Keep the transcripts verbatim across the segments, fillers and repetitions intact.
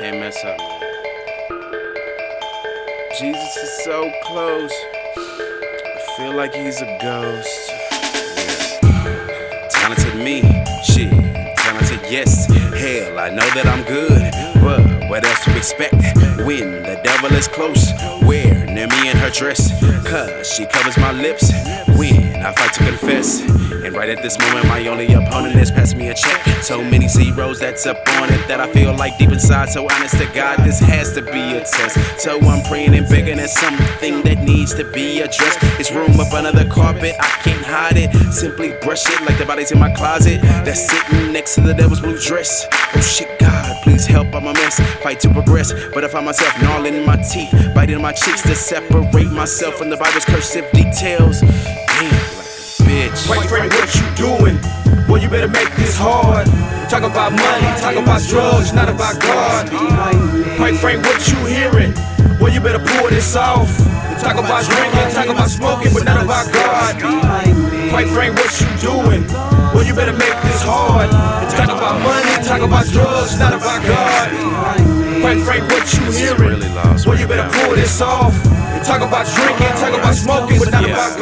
can't mess up, man. Jesus is so close. I feel like he's a ghost. Yeah. Talented me, shit. Talented, yes. Hell, I know that I'm good. But what else to expect when the devil is close? Where? Near me in her dress. Cause she covers my lips when I fight to confess. And right at this moment, my only opponent has passed me a check. So many zeros that's up on it that I feel like deep inside. So honest to God, this has to be a test. So I'm praying and begging at something that needs to be addressed. It's room up under the carpet, I can't hide it. Simply brush it like the body's in my closet that's sitting next to the devil's blue dress. Oh shit, God, please help, I'm a mess. Fight to progress, but I find myself gnawing my teeth, biting my cheeks to separate myself from the Bible's cursive details. Damn. Bitch. White friend, what you doing? Boy, you better make this hard. Talk about money, talk about drugs, not about God. White friend, what you hearing? Boy, you better pull this off. Talk about drinking, talk about smoking, but not about God. White friend, what you doing? Boy, you better make this hard. Talk about money, talk about drugs, not about God. White friend, what you hearing? Boy, you better pull this off. Talk about drinking, talk about smoking, but not yeah. about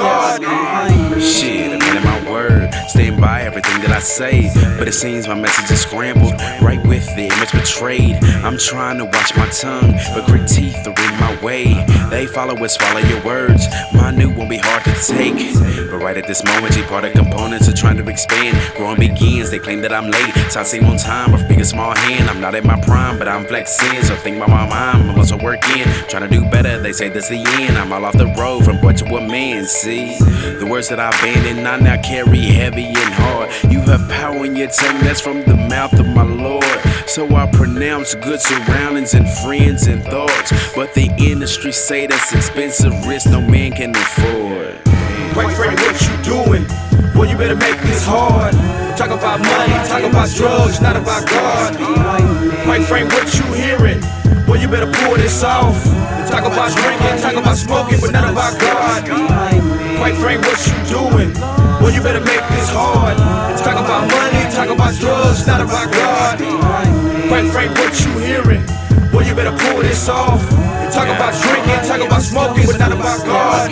God. Shit, I'm in my word, staying by everything that I say. But it seems my message is scrambled, right with the image betrayed. I'm trying to watch my tongue, but grit teeth are in my way. They follow and swallow your words, my new won't be hard to take. But right at this moment, you part of components are trying to expand. Growing begins, they claim that I'm late, so I seem on time, or big a small hand. I'm not at my prime, but I'm flexing, so think about my mind, I'm also working. Trying to do better, they say that's the end. I'm all off the road from boy to a man, see. The words that I abandoned, I now carry heavy and hard. You have power in your tongue, that's from the mouth of my Lord. So I pronounce good surroundings and friends and thoughts. But the industry say that's expensive risk no man can afford. White friend, what you doing? Boy, you better make this hard. Talk about money, talk about drugs, not about God. White friend, what you hearing? Boy, you better pull this off. Talk about drinking, talk about smoking, but not about God. White friend, what you doing? Boy, you better make this hard. Talk about money, talk about drugs, not about God. White friend, what you hearing? Boy, you better pull this off. Talk about drinking, talk about smoking, but not about God.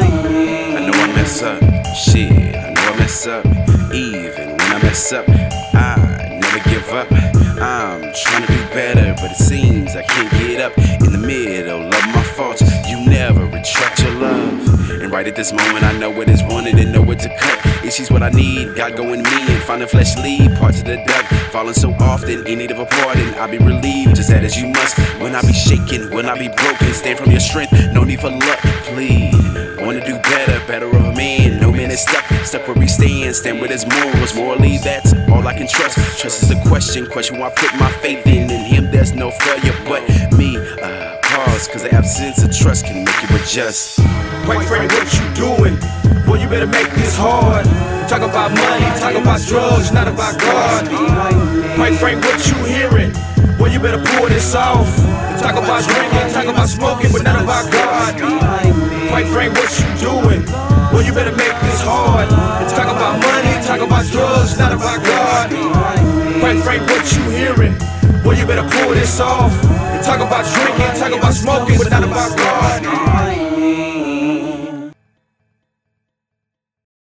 I know I mess up, shit, I know I mess up. Even when I mess up, I never give up. I'm trying to do better, but it seems I can't get up. In the middle of my faults, you never retract your love. And right at this moment, I know what is wanted and know what to cut. Issues what I need, God go in me and find a fleshly parts of the duck. Falling so often, in need of a pardon, I'll be relieved, just that as you must. When I be shaken, when I be broken, stand from your strength, no need for luck, please. I wanna do better, better of a man. No man is stuck, stuck where we stand. Stand with his morals, morally that's all I can trust. Trust is a question, question why I put my faith in. In him there's no failure but me. Uh, pause, cause the absence of trust can make you adjust. White friend, what you doing? Boy, you better make this hard. Talk about money, talk about drugs, not about God. White friend, what you hearing? Boy, you better pull this off. Talk about drinking, talk about smoking, but not about God. White friend, what you doing? Boy, you better make this hard. Talk about money, talk about drugs, not about God. White friend, what you hearing? Boy, you better pull this off. Talk about drinking, talk about smoking, but not about God.